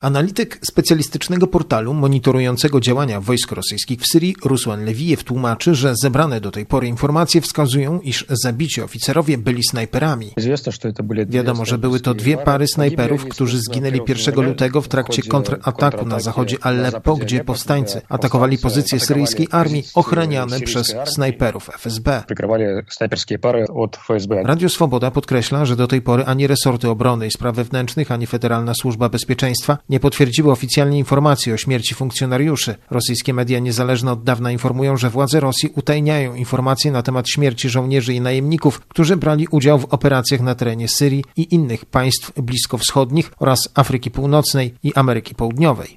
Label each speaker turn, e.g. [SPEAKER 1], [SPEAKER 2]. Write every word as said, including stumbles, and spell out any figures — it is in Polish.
[SPEAKER 1] Analityk specjalistycznego portalu monitorującego działania wojsk rosyjskich w Syrii, Rusłan Lewijew, tłumaczy, że zebrane do tej pory informacje wskazują, iż zabici oficerowie byli snajperami. Wiadomo, że były to dwie pary snajperów, którzy zginęli pierwszego lutego w trakcie kontrataku na zachodzie Aleppo, gdzie powstańcy atakowali pozycje syryjskiej armii ochraniane przez snajperów F S B. Radio Swoboda podkreśla, że do tej pory ani resorty obrony i spraw wewnętrznych, ani Federalna Służba Bezpieczeństwa nie potwierdziły oficjalnie informacji o śmierci funkcjonariuszy. Rosyjskie media niezależne od dawna informują, że władze Rosji utajniają informacje na temat śmierci żołnierzy i najemników, którzy brali udział w operacjach na terenie Syrii i innych państw bliskowschodnich oraz Afryki Północnej i Ameryki Południowej.